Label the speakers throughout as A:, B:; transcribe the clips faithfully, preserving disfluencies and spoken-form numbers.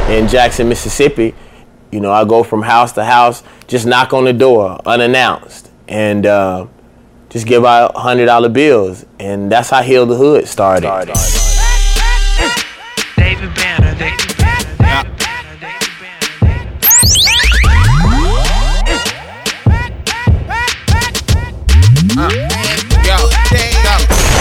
A: in Jackson, Mississippi, you know, I go from house to house, just knock on the door unannounced, and uh, just give out one hundred dollar bills. And that's how Heal the Hood started. started.
B: David Banner, David Banner, David Banner, David Banner.
C: Uh, yo, yo.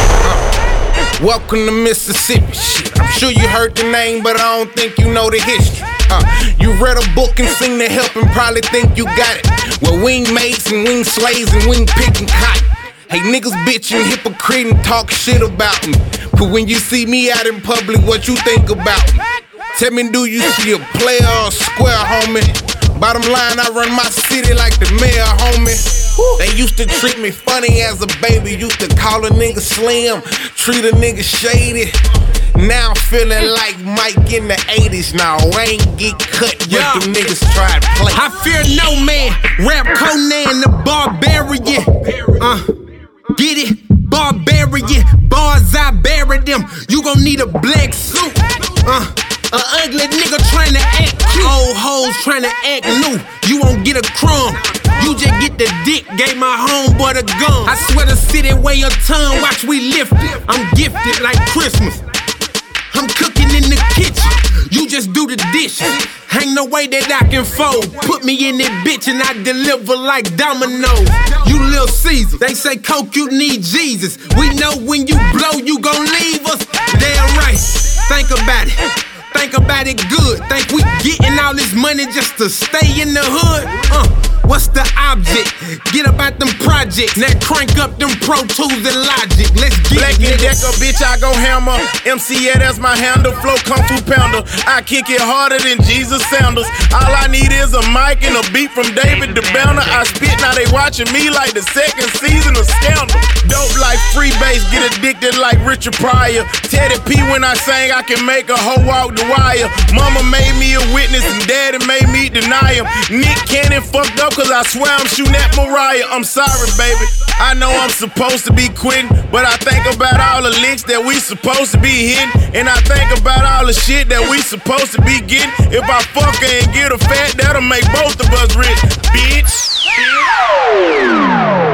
C: Uh, welcome to Mississippi. Shit, I'm sure you heard the name, but I don't think you know the history. Uh, you read a book and seen the help and probably think you got it. Well, we ain't mates and we ain't slaves and we ain't picking cotton. Hey, niggas bitchin', hypocrite and talk shit about me. But when you see me out in public, what you think about me? Tell me, do you see a player or a square, homie? Bottom line, I run my city like the mayor, homie. They used to treat me funny as a baby. Used to call a nigga slim, treat a nigga shady. Now I'm feeling like Mike in the eighties. Now I ain't get cut, but yeah. Them niggas tried to play. I fear no man. Rap Conan the Barbarian. Uh, get it? Barbarian. Bars, I bury them. You gon' need a black suit. Uh, a ugly nigga tryna act cute. Old hoes tryna act new. You won't get a crumb. You just get the dick, gave my homeboy the gun. I swear the city weigh your tongue, watch we lift it. I'm gifted like Christmas. I'm cooking in the kitchen, you just do the dishes. Ain't no way that I can fold. Put me in that bitch and I deliver like dominoes. You Lil Caesar, they say coke you need Jesus. We know when you blow you gon' leave us. Damn right, think about it. Think about it good. Think we getting all this money just to stay in the hood? Uh, what's the object? Get about them projects. Now crank up them Pro Tools and Logic. Let's get
D: Black and Decker, bitch, I go hammer. M C A, that's my handle. Flow Kung Fu Pounder. I kick it harder than Jesus Sanders. All I need is a mic and a beat from David the Banner. I spit, now they watching me like the second season of Scandal. Dope like free bass, get addicted like Richard Pryor. Teddy P when I sang, I can make a hoe walk the wire. Mama made me a witness and daddy made me deny him. Nick Cannon fucked up cause I swear I'm shooting at Mariah. I'm sorry, baby. I know I'm supposed to be quitting, but I think about all the licks that we supposed to be hitting, and I think about all the shit that we supposed to be getting. If I fuck her and get her fat, that'll make both of us rich, bitch.